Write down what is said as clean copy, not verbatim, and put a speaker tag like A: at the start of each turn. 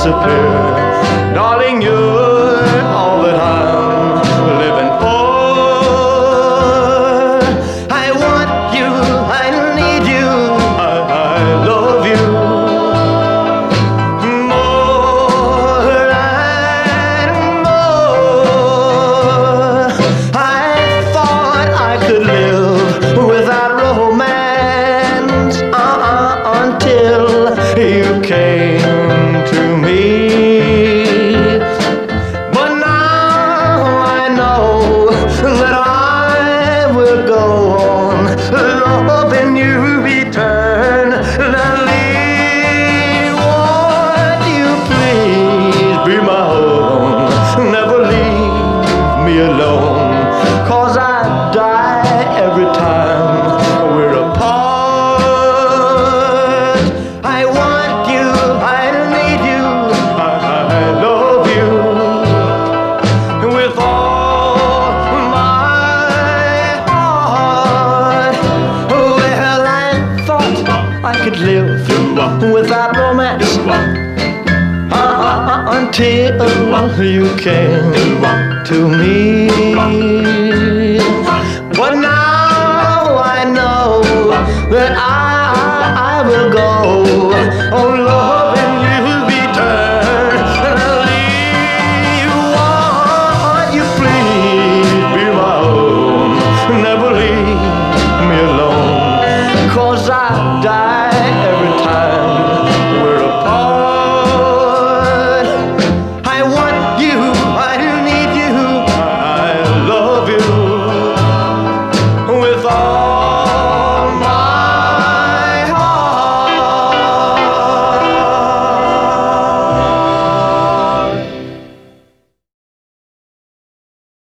A: disappear. Darling, you're all that I'm living for. I want you, I need you, I love you more and more. I thought I could live without romance until you came to me. But now I know that I will go on loving you eternally. Won't you please be my own? Never leave me alone, 'cause I die every time we're apart. I want you, I need you, I love you with all my heart. Well, I thought I could live without romance until you came to me. But now I know that I will go